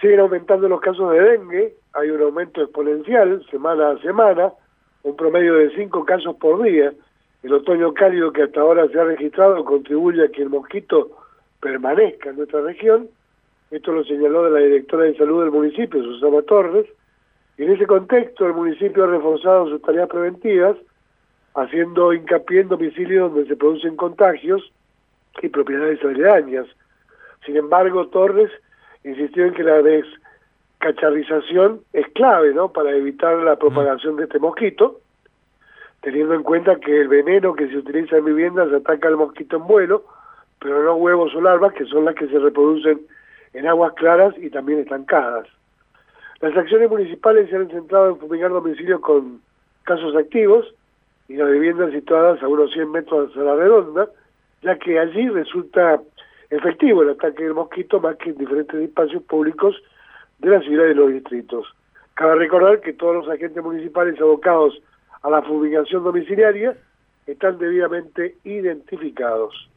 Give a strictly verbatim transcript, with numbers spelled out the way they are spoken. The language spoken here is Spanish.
Siguen aumentando los casos de dengue, hay un aumento exponencial semana a semana, un promedio de cinco casos por día. El otoño cálido que hasta ahora se ha registrado contribuye a que el mosquito permanezca en nuestra región. Esto lo señaló de la directora de salud del municipio, Susana Torres. Y en ese contexto, el municipio ha reforzado sus tareas preventivas, haciendo hincapié en domicilios donde se producen contagios y propiedades aledañas. Sin embargo, Torres insistió en que la descacharrización es clave, ¿no?, para evitar la propagación de este mosquito, teniendo en cuenta que el veneno que se utiliza en viviendas ataca al mosquito en vuelo, pero no huevos o larvas, que son las que se reproducen en aguas claras y también estancadas. Las acciones municipales se han centrado en fumigar domicilios con casos activos y las viviendas situadas a unos cien metros a la redonda, ya que allí resulta efectivo el ataque del mosquito más que en diferentes espacios públicos de la ciudad y de los distritos. Cabe recordar que todos los agentes municipales abocados a la fumigación domiciliaria están debidamente identificados.